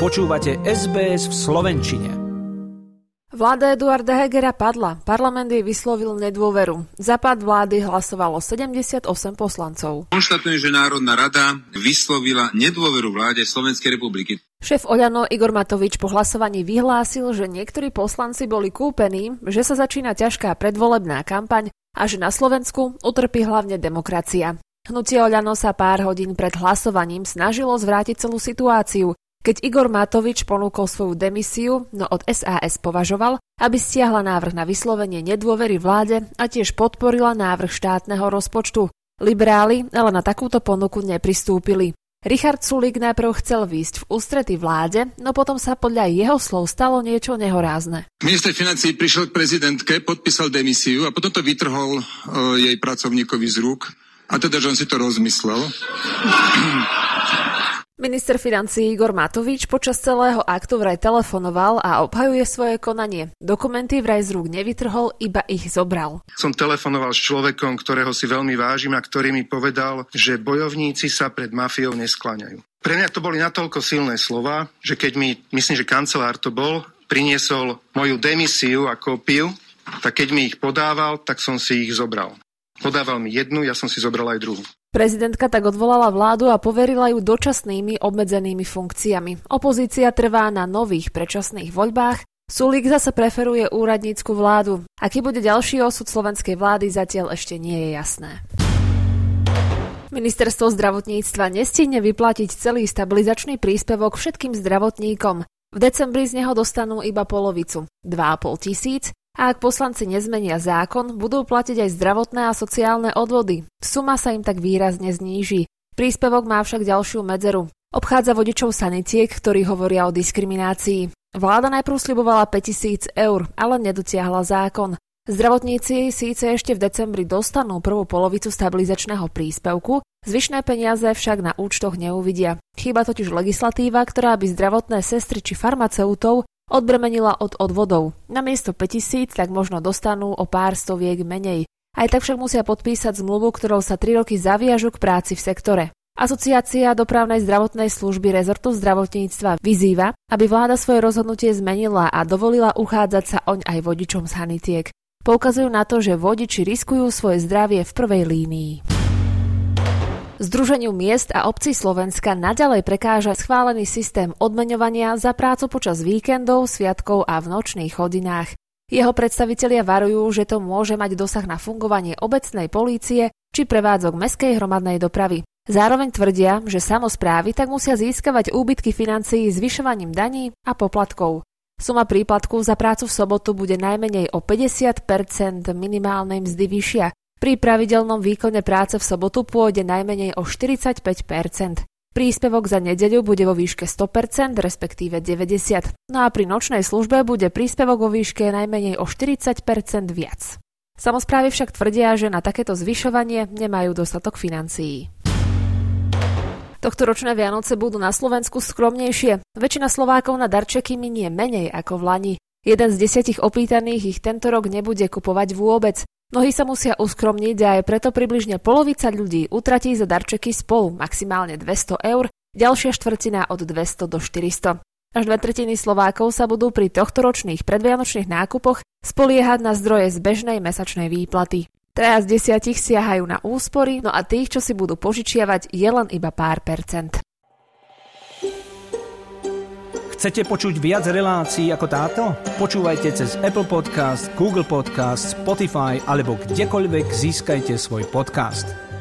Počúvate SBS v slovenčine. Vláda Eduarda Hegera padla. Parlament jej vyslovil nedôveru. Za pád vlády hlasovalo 78 poslancov. Konštatujem, že Národná rada vyslovila nedôveru vláde Slovenskej republiky. Šéf Oľano Igor Matovič po hlasovaní vyhlásil, že niektorí poslanci boli kúpení, že sa začína ťažká predvolebná kampaň a že na Slovensku utrpí hlavne demokracia. Hnutie Oľano sa pár hodín pred hlasovaním snažilo zvrátiť celú situáciu, keď Igor Matovič ponúkol svoju demisiu, no od SAS považoval, aby stiahla návrh na vyslovenie nedôvery vláde a tiež podporila návrh štátneho rozpočtu. Liberáli ale na takúto ponuku nepristúpili. Richard Sulík najprv chcel výjsť v ústrety vláde, no potom sa podľa jeho slov stalo niečo nehorázne. Minister financií prišiel k prezidentke, podpísal demisiu a potom to vytrhol jej pracovníkovi z rúk. A teda, že on si to rozmyslel. Minister financií Igor Matovič počas celého aktu vraj telefonoval a obhajuje svoje konanie. Dokumenty vraj z rúk nevytrhol, iba ich zobral. Som telefonoval s človekom, ktorého si veľmi vážim a ktorý mi povedal, že bojovníci sa pred mafiou neskláňajú. Pre mňa to boli natoľko silné slova, že keď mi, myslím, že kancelár to bol, priniesol moju demisiu a kópiu, tak keď mi ich podával, tak som si ich zobral. Podával mi jednu, ja som si zobral aj druhú. Prezidentka tak odvolala vládu a poverila ju dočasnými obmedzenými funkciami. Opozícia trvá na nových predčasných voľbách, Sulík zase preferuje úradnícku vládu. Aký bude ďalší osud slovenskej vlády, zatiaľ ešte nie je jasné. Ministerstvo zdravotníctva nestihne vyplatiť celý stabilizačný príspevok všetkým zdravotníkom. V decembri z neho dostanú iba polovicu, 2 500. A ak poslanci nezmenia zákon, budú platiť aj zdravotné a sociálne odvody. Suma sa im tak výrazne zníži. Príspevok má však ďalšiu medzeru. Obchádza vodičov sanitiek, ktorí hovoria o diskriminácii. Vláda najprv sľubovala 5 000 eur, ale nedotiahla zákon. Zdravotníci síce ešte v decembri dostanú prvú polovicu stabilizačného príspevku, zvyšné peniaze však na účtoch neuvidia. Chýba totiž legislatíva, ktorá by zdravotné sestry či farmaceutov odbremenila od odvodov. Namiesto 5 000 tak možno dostanú o pár stoviek menej. Aj tak však musia podpísať zmluvu, ktorou sa 3 roky zaviažu k práci v sektore. Asociácia dopravnej zdravotnej služby rezortu zdravotníctva vyzýva, aby vláda svoje rozhodnutie zmenila a dovolila uchádzať sa oň aj vodičom sanitiek. Poukazujú na to, že vodiči riskujú svoje zdravie v prvej línii. Združeniu miest a obcí Slovenska naďalej prekáža schválený systém odmeňovania za prácu počas víkendov, sviatkov a v nočných hodinách. Jeho predstavitelia varujú, že to môže mať dosah na fungovanie obecnej polície či prevádzok mestskej hromadnej dopravy. Zároveň tvrdia, že samosprávy tak musia získavať úbytky financií zvyšovaním daní a poplatkov. Suma príplatku za prácu v sobotu bude najmenej o 50% minimálnej mzdy vyššia. Pri pravidelnom výkone práce v sobotu pôjde najmenej o 45%. Príspevok za nedeľu bude vo výške 100%, respektíve 90%. No a pri nočnej službe bude príspevok vo výške najmenej o 40% viac. Samosprávy však tvrdia, že na takéto zvyšovanie nemajú dostatok financií. Tohtoročné Vianoce budú na Slovensku skromnejšie. Väčšina Slovákov na darčeky minie menej ako v lani. 1 z 10 opýtaných ich tento rok nebude kupovať vôbec. Mnohí sa musia uskromniť a aj preto približne polovica ľudí utratí za darčeky spolu maximálne 200 eur, ďalšia štvrtina od 200 do 400. Až 2/3 Slovákov sa budú pri tohtoročných predvianočných nákupoch spoliehať na zdroje z bežnej mesačnej výplaty. 3 z 10 siahajú na úspory, no a tých, čo si budú požičiavať, je len iba pár percent. Chcete počuť viac relácií ako táto? Počúvajte cez Apple Podcast, Google Podcast, Spotify alebo kdekoľvek získajte svoj podcast.